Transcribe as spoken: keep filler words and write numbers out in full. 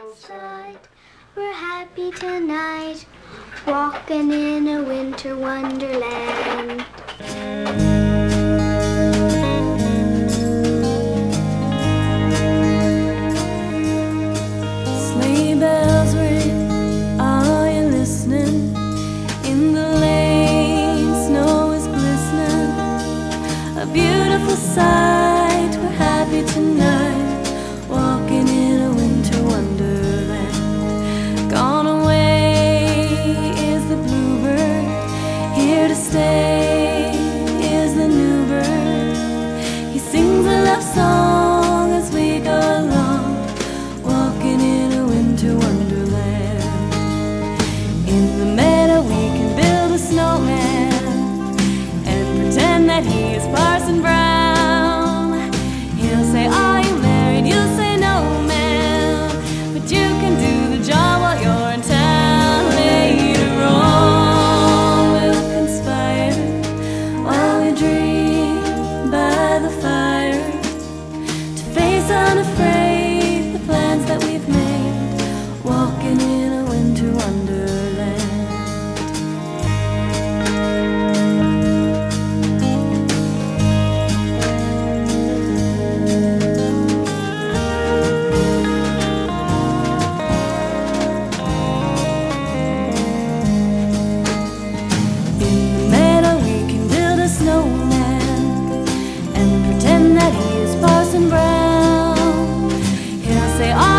hillside. We're happy tonight, walking in a winter wonderland. Sleigh bells ring, are you listening? In the lane, snow is glistening. A beautiful sight, we're happy tonight, walking in a winter wonderland. Gone away is the bluebird, here to stay is the new bird. He sings a love song as we go along, walking in a winter wonderland. In the meadow we can build a snowman and pretend that he is Parson Brown. He'll say, "Are you married?" You'll say, "No, ma'am," but you can do the job while you're in town. Later on we'll conspire while we dream by the fire to face unafraid the plans that we've made, walking in a winter wonderland. Snowman and pretend that he is Parson Brown. He'll say,